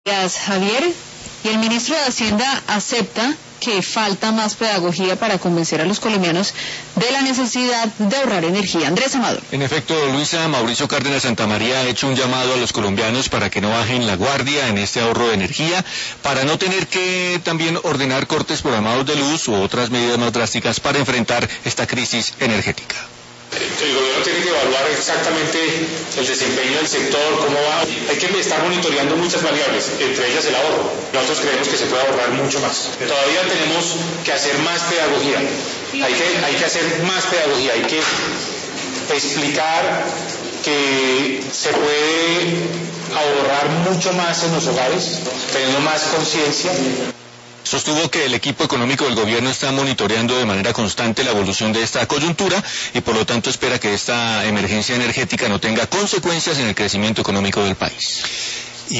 Gracias, Javier. Y el ministro de Hacienda acepta que falta más pedagogía para convencer a los colombianos de la necesidad de ahorrar energía. Andrés Amador. En efecto, Luisa, Mauricio Cárdenas Santamaría ha hecho un llamado a los colombianos para que no bajen la guardia en este ahorro de energía, para no tener que también ordenar cortes programados de luz u otras medidas más drásticas para enfrentar esta crisis energética. El gobierno tiene que evaluar exactamente el desempeño del sector, cómo va. Hay que estar monitoreando muchas variables, entre ellas el ahorro. Nosotros creemos que se puede ahorrar mucho más. Todavía tenemos que hacer más pedagogía. Hay que hacer más pedagogía. Hay que explicar que se puede ahorrar mucho más en los hogares, teniendo más conciencia. Sostuvo que el equipo económico del gobierno está monitoreando de manera constante la evolución de esta coyuntura y por lo tanto espera que esta emergencia energética no tenga consecuencias en el crecimiento económico del país.